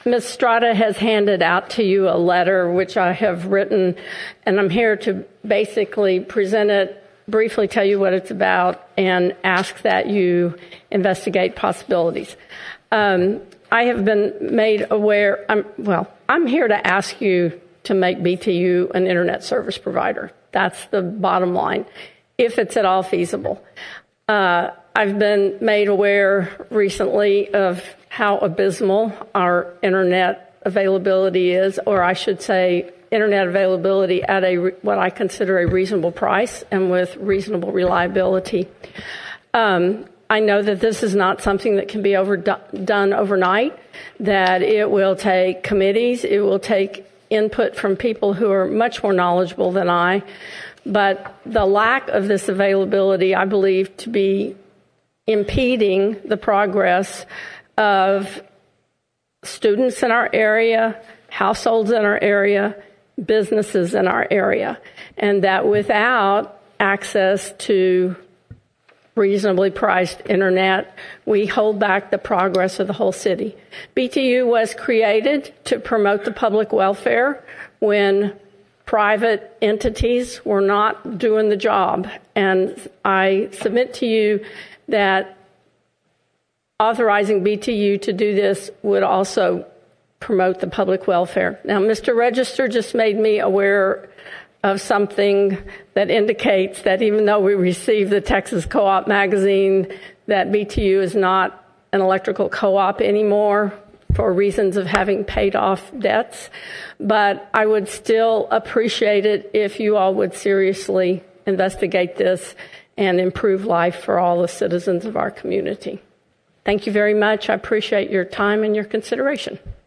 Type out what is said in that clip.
Ms. Strada has handed out to you a letter which I have written, and I'm here to basically present it, briefly tell you what it's about, and ask that you investigate possibilities. I have been made aware, I'm here to ask you to make BTU an internet service provider. That's the bottom line, if it's at all feasible. I've been made aware recently of how abysmal our internet availability is, or I should say internet availability at what I consider a reasonable price and with reasonable reliability. I know that this is not something that can be done overnight, that it will take committees, it will take input from people who are much more knowledgeable than I, but the lack of this availability, I believe, to be impeding the progress of students in our area, households in our area, businesses in our area, and that without access to reasonably priced internet, we hold back the progress of the whole city. BTU was created to promote the public welfare when private entities were not doing the job, and I submit to you that authorizing BTU to do this would also promote the public welfare. Now, Mr. Register just made me aware of something that indicates that even though we receive the Texas Co-op magazine, that BTU is not an electrical co-op anymore for reasons of having paid off debts. But I would still appreciate it if you all would seriously investigate this and improve life for all the citizens of our community. Thank you very much. I appreciate your time and your consideration.